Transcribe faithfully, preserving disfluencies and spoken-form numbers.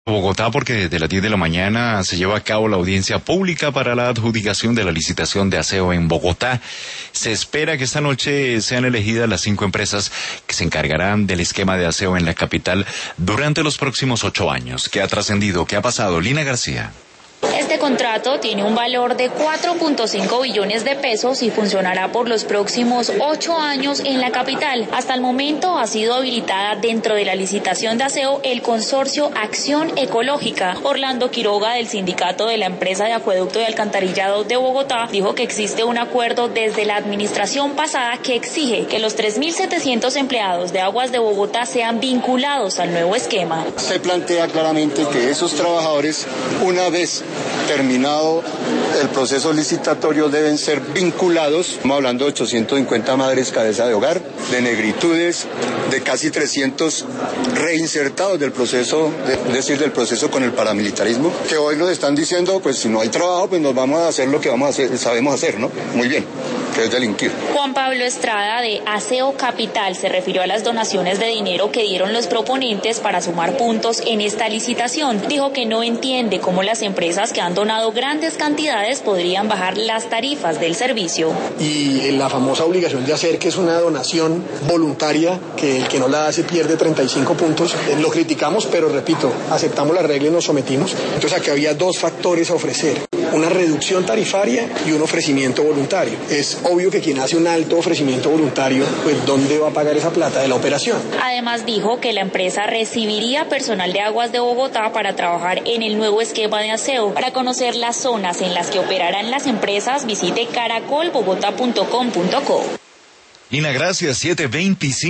Bogotá, porque desde las diez de la mañana se lleva a cabo la audiencia pública para la adjudicación de la licitación de aseo en Bogotá. Se espera que esta noche sean elegidas las cinco empresas que se encargarán del esquema de aseo en la capital durante los próximos ocho años. ¿Qué ha trascendido? ¿Qué ha pasado? Lina García. Este contrato tiene un valor de cuatro punto cinco billones de pesos y funcionará por los próximos ocho años en la capital. Hasta el momento ha sido habilitada dentro de la licitación de aseo el consorcio Acción Ecológica. Orlando Quiroga, del sindicato de la empresa de acueducto y alcantarillado de Bogotá, dijo que existe un acuerdo desde la administración pasada que exige que los tres mil setecientos empleados de Aguas de Bogotá sean vinculados al nuevo esquema. Se plantea claramente que esos trabajadores, una vez terminado el proceso licitatorio, deben ser vinculados. Estamos hablando de ochocientas cincuenta madres cabeza de hogar, de negritudes, de casi trescientos reinsertados del proceso, de, es decir, del proceso con el paramilitarismo, que hoy nos están diciendo, pues si no hay trabajo, pues nos vamos a hacer lo que vamos a hacer, sabemos hacer, ¿no? Muy bien, que es delinquir. Juan Pablo Estrada, de Aseo Capital, se refirió a las donaciones de dinero que dieron los proponentes para sumar puntos en esta licitación. Dijo que no entiende cómo las empresas que han donado grandes cantidades podrían bajar las tarifas del servicio. Y la famosa obligación de hacer, que es una donación voluntaria, que el que no la hace pierde treinta y cinco puntos, lo criticamos, pero repito, aceptamos la regla y nos sometimos. Entonces aquí había dos factores a ofrecer: una reducción tarifaria y un ofrecimiento voluntario. Es obvio que quien hace un alto ofrecimiento voluntario, pues ¿dónde va a pagar esa plata de la operación? Además dijo que la empresa recibiría personal de Aguas de Bogotá para trabajar en el nuevo esquema de aseo. Para conocer las zonas en las que operarán las empresas, visite caracol bogotá punto com punto co. Lina, gracias. siete veinticinco.